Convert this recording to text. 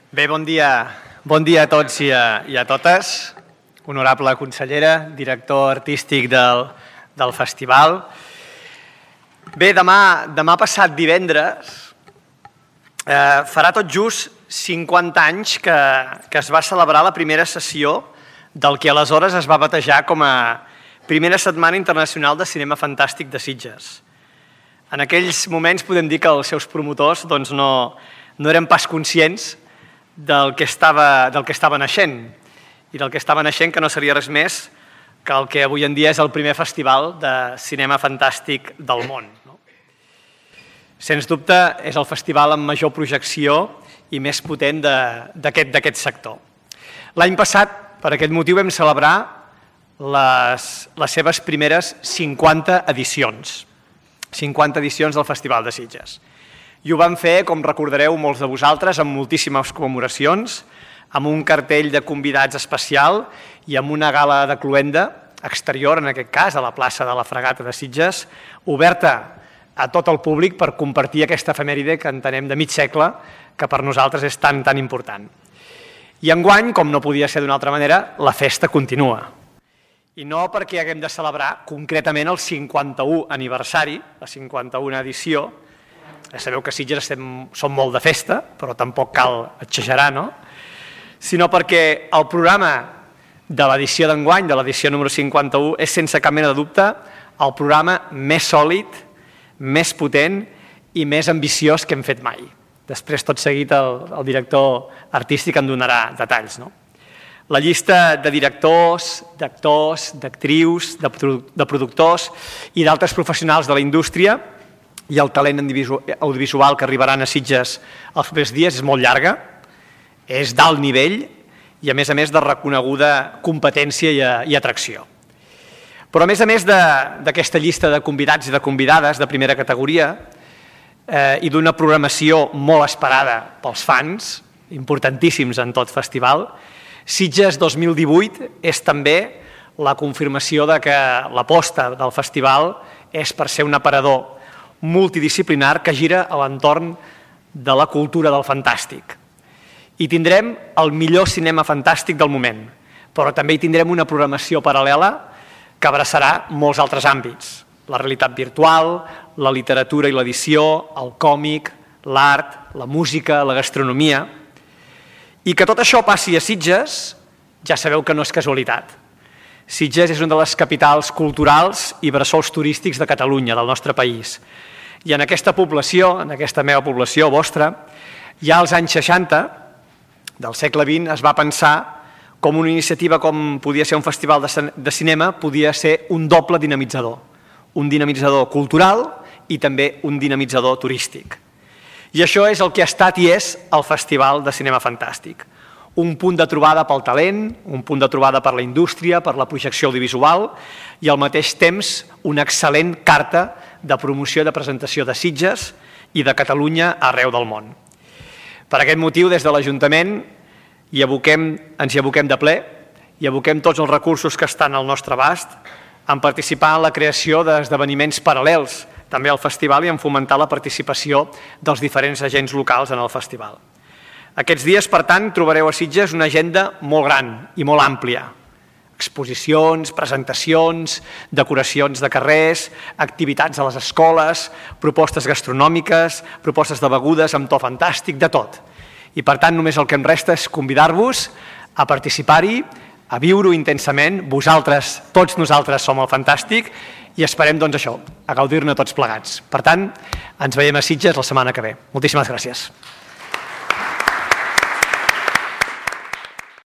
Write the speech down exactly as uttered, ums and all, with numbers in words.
Bé, bon dia, bon dia a tots i a, i a totes. Honorable consellera, director artístic del, del festival. Bé, demà, demà passat divendres eh, farà tot just cinquanta anys que, que es va celebrar la primera sessió del que aleshores es va batejar com a Primera Setmana Internacional de Cinema Fantàstic de Sitges. En aquells moments podem dir que els seus promotors doncs, no, no eren pas conscients del que, estava, del que estava naixent i del que estava naixent que no seria res més que el que avui en dia és el primer festival de cinema fantàstic del món. No? Sens dubte és el festival amb major projecció i més potent d'aquest d'aquest sector. L'any passat, per aquest motiu, vam celebrar les, les seves primeres cinquanta edicions. cinquanta edicions del Festival de Sitges. I ho vam fer, com recordareu molts de vosaltres, amb moltíssimes commemoracions, amb un cartell de convidats especial i amb una gala de cloenda exterior, en aquest cas, a la plaça de la Fregata de Sitges, oberta a tot el públic per compartir aquesta efemèride que entenem de mig segle, que per nosaltres és tan, tan important. I enguany, com no podia ser d'una altra manera, la festa continua. I no perquè haguem de celebrar concretament el cinquanta-u aniversari, la cinquanta-una edició. Ja sabeu que a Sitges estem, som molt de festa, però tampoc cal exagerar, no? Sinó perquè el programa de l'edició d'enguany, de l'edició número cinquanta-u, és sense cap mena de dubte el programa més sòlid, més potent i més ambiciós que hem fet mai. Després, tot seguit, el, el director artístic en donarà detalls, no? La llista de directors, d'actors, d'actrius, de, de productors i d'altres professionals de la indústria i el talent audiovisual que arribaran a Sitges els propers dies és molt llarga, és d'alt nivell i a més a més de reconeguda competència i, i atracció. Però a més a més d'aquesta llista de convidats i de convidades de primera categoria eh, i d'una programació molt esperada pels fans, importantíssims en tot festival, Sitges dos mil divuit és també la confirmació de que l'aposta del festival és per ser un aparador multidisciplinar que gira a l'entorn de la cultura del fantàstic. I tindrem el millor cinema fantàstic del moment, però també hi tindrem una programació paral·lela que abraçarà molts altres àmbits. La realitat virtual, la literatura i l'edició, el còmic, l'art, la música, la gastronomia. I que tot això passi a Sitges, ja sabeu que no és casualitat. Sitges és una de les capitals culturals i bressols turístics de Catalunya, del nostre país. I en aquesta població, en aquesta meva població vostra, ja als anys seixanta del segle vint es va pensar com una iniciativa com podia ser un festival de cinema, podia ser un doble dinamitzador. Un dinamitzador cultural i també un dinamitzador turístic. I això és el que ha estat i és el Festival de Cinema Fantàstic. Un punt de trobada pel talent, un punt de trobada per la indústria, per la projecció audiovisual i al mateix temps una excel·lent carta de promoció i de presentació de Sitges i de Catalunya arreu del món. Per aquest motiu, des de l'Ajuntament hi aboquem, ens hi aboquem de ple i aboquem tots els recursos que estan al nostre abast en participar en la creació d'esdeveniments paral·lels també al festival i en fomentar la participació dels diferents agents locals en el festival. Aquests dies, per tant, trobareu a Sitges una agenda molt gran i molt àmplia. Exposicions, presentacions, decoracions de carrers, activitats a les escoles, propostes gastronòmiques, propostes de begudes amb to fantàstic, de tot. I per tant, només el que em resta és convidar-vos a participar-hi, a viure-ho intensament. Vosaltres, tots nosaltres som el fantàstic i esperem, doncs, això, a gaudir-ne tots plegats. Per tant, ens veiem a Sitges la setmana que ve. Moltíssimes gràcies.